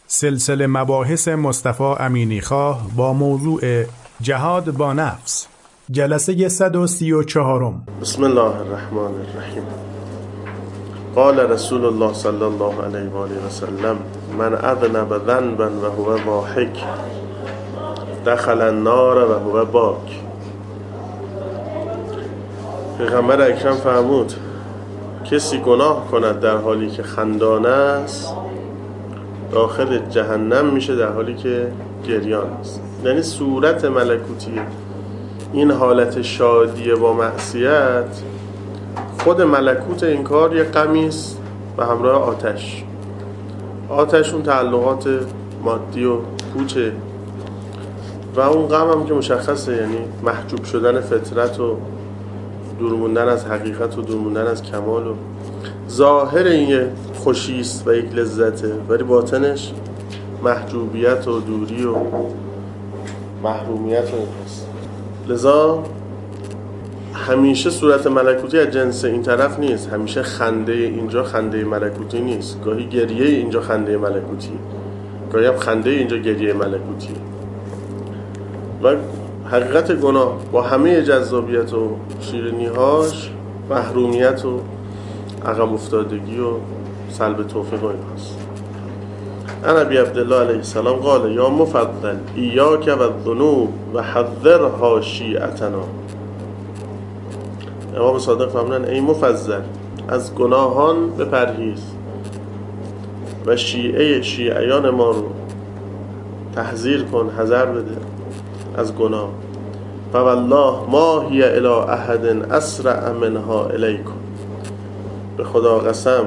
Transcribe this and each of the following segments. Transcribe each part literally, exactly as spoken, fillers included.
سلسله مباحث مصطفی امینی خواه با موضوع جهاد با نفس، جلسه صد و سی و چهارم. بسم الله الرحمن الرحیم. قال رسول الله صلی الله علیه و آله و سلم: من اذنب ذنبا و هو ضاحک دخل النار و هو باک. پیغمبر اکرم فرمود کسی گناه کند در حالی که خندانه است داخل جهنم میشه در حالی که گریان است. یعنی صورت ملکوتی این حالت شادی با معصیت، خود ملکوت این کار یه غمی است و همراه آتش. آتش اون تعلقات مادی و پوچه و اون غم هم که مشخصه، یعنی محجوب شدن فطرت و دور موندن از حقیقت و دور موندن از کمال. و ظاهر این یه خوشی است و یک لذته، ولی باطنش محجوبیت و دوری و محرومیت و اینهاست. لذا همیشه صورت ملکوتی از جنس این طرف نیست. همیشه خنده اینجا خنده ملکوتی نیست. گاهی گریه اینجا خنده ملکوتی، گاهی هم خنده اینجا گریه ملکوتی. و حقیقت گناه با همه جذابیت و شیرینی‌هاش محرومیت و عقب افتادگی و سلب توفیق و اینهاست. ان ابی عبدالله علیه السلام قال یا مفضل ایاک و الذنوب و حذرها شیعتنا. امام صادق فرمودن ای مفضل، از گناهان بپرهیز و شیعه شیعیان ما رو تحذیر کن، حذر بده از گناه. فوالله ما هی الی احد اسرع منها الیکم. به خدا قسم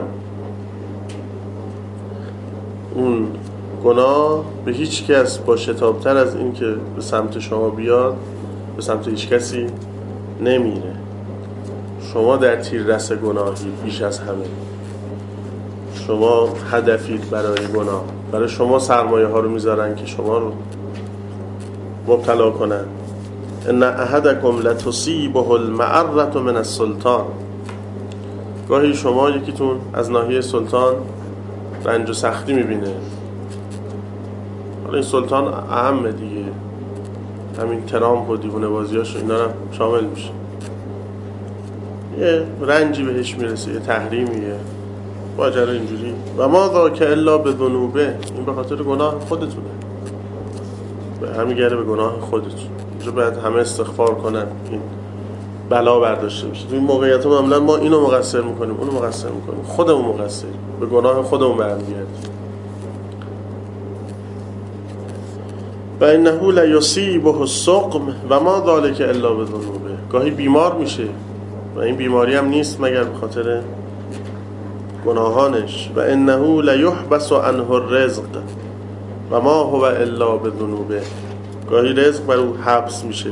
اون گناه به هیچ کس با شتابتر از این که به سمت شما بیاد به سمت هیچ کسی نمیره. شما در تیررس گناهی بیش از همه. شما هدفید برای گناه. برای شما سرمایه ها رو میذارن که شما رو مبتلا کنن. ان احدکم لتصیبه المعرة من السلطان. گاهی شما یکیتون از ناحیه سلطان رنج و سختی میبینه. حالا این سلطان اهمه دیگه، همین ترامپ و دیوونه بازیاش اینا هم شامل میشه. یه رنجی بهش میرسه، یه تحریمیه، ماجرا اینجوری. و ما ذاک الا به ذنوبه. این به خاطر گناه خودتونه، به همین گره به گناه خودتون. اینجا باید همه استغفار کنن این بلا برداشته بشه. تو این موقعیت ها معمولا ما اینو مقصر میکنیم اونو مقصر میکنیم، خودمون مقصریم، به گناه خودمون برمیگردیم. و انه لیصیبه السقم و ما ذلک الا بذنوبه. گاهی بیمار میشه و این بیماری هم نیست مگر به خاطر گناهانش. و انه لیحبس عنه الرزق و ما هو الا بذنوبه. گاهی رزق بر او حبس میشه،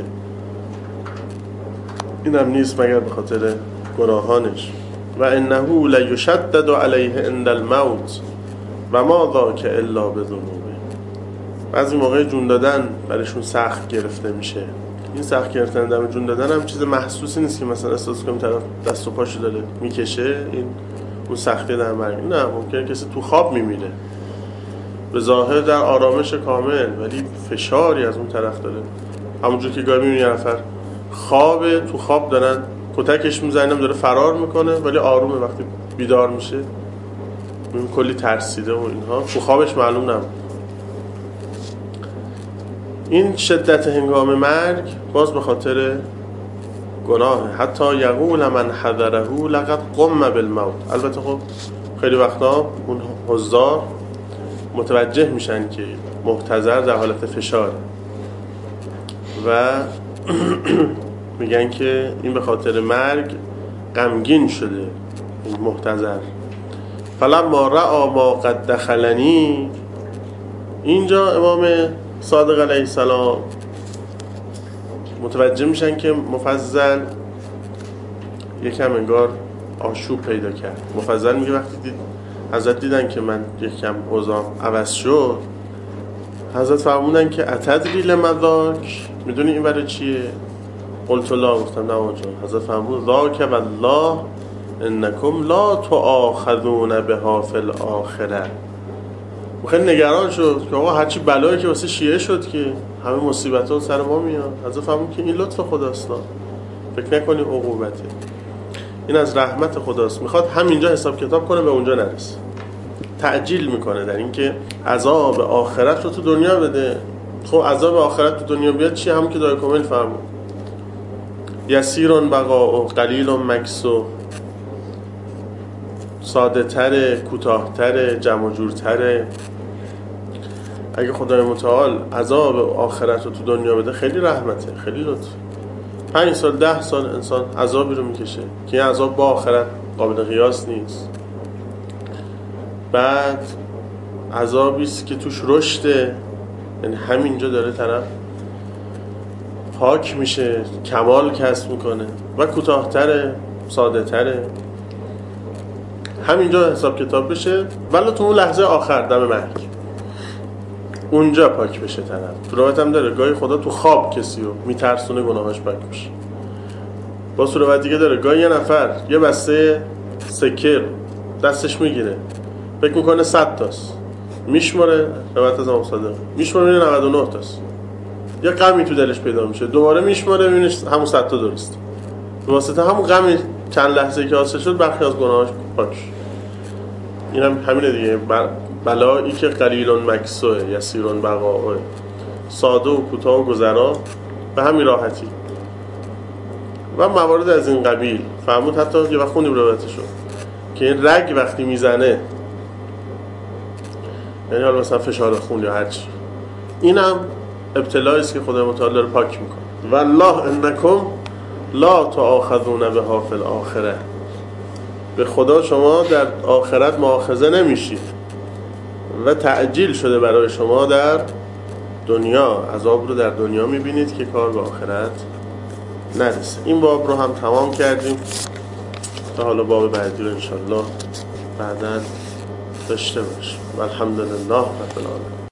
این هم نیست مگر به خاطر گناهانش. و انه لیشدد علیه عند الموت و ما ذاک الا بذنوبه. بعضی موقع جون دادن برایشون سخت گرفته میشه. این سخت گرفتن دم جون دادن هم چیز محسوسی نیست که مثلا احساس کنیم طرف دست و پاشو داره میکشه، این اون سختی در مرگ. نه، ممکنه کسی تو خواب میمیره به ظاهر در آرامش کامل، ولی فشاری از اون طرف داره. همونجور که گاهی میبینی نفر خوابه، تو خواب دارن کتکش میزنن داره فرار میکنه، ولی آرومه. وقتی بیدار میشه میبینی کلی ترسیده و اینها. تو خوابش معلوم نبود. این شدت هنگام مرگ باز به خاطر گناه. حتی یقول من حذره لقد قم بالموت. البته خب خیلی وقتا اون حضار متوجه میشن که محتضر در حالت فشار و میگن که این به خاطر مرگ غمگین شده این محتضر. فلما رأى ما قد دخلنی. اینجا امام صادق علیه السلام متوجه میشن که مفضل یکم انگار آشوب پیدا کرد. مفضل میگه وقتی دید حضرت دیدن که من یکم اوضاعم عوض شد، حضرت فرمودن که اتدری لمذاک، میدونی این برای چیه؟ قلت لا، گفتم نه آقا جان. حضرت فرمود ذاک والله انکم لا تؤاخذون بها فی الاخره. خیلی نگران شد که آقا هرچی بلایی که واسه شیعه شد که همه مصیبت ها سر ما میاد. از فهمون که این لطف خداست، فکر نکنی عقوبته، این از رحمت خداست. میخواد همینجا حساب کتاب کنه به اونجا نرسه، تعجیل میکنه در این که عذاب آخرت رو تو دنیا بده. خب عذاب آخرت تو دنیا بیاد چی؟ همون که دای کامل فرمود یسیرون بقا و قلیل مکسو، ساده تره، کوتاه تره، جمع جور تره. اگه خدای متعال عذاب آخرت رو تو دنیا بده خیلی رحمته، خیلی لطف. پنج سال ده سال انسان عذابی رو میکشه که این عذاب با آخرت قابل قیاس نیست. بعد عذابیست که توش رشده، یعنی همینجا داره طرف پاک میشه، کمال کسب میکنه. و کوتاه‌تره، ساده تره، همینجا حساب کتاب بشه، ولی تو اون لحظه آخر دم مرگ اونجا پاک بشه طرف. تو روایت هم داره گاهی خدا تو خواب کسی رو میترسونه گناهاش پاک بشه. با روایت دیگه داره گاهی یه نفر یه بسته سکر دستش میگیره، فکر میکنه صد تاست، میشماره، روایت از امام صادق میشماره میبینه نود و نه تاست، یه غمی تو دلش پیدا میشه، دوباره میشماره میبینه همون صد تا درست. به واسطه همون غمی چند لحظه که حاصل شد برخی از گناهاش پاک. این هم همینه دیگه، بلایی که قلیلون مکسوه یسیرون بقاوه، ساده و کوتاه و گذرا به همین راحتی و موارد از این قبیل. فرمود حتی یه وقت خوندیم روایتشو که این رگ وقتی میزنه، یعنی حالا مثلا فشار خون یا هرچی، این هم ابتلایی است که خدای متعال داره پاک میکنه. والله انکم لا تؤاخذون بها فی الاخره، به خدا شما در آخرت مؤاخذه نمیشید و تعجیل شده برای شما در دنیا، عذاب رو در دنیا میبینید که کار به آخرت نرسه. این باب رو هم تمام کردیم تا حالا باب بعدی رو انشالله بعداً داشته باشیم. الحمدلله رب العالمین.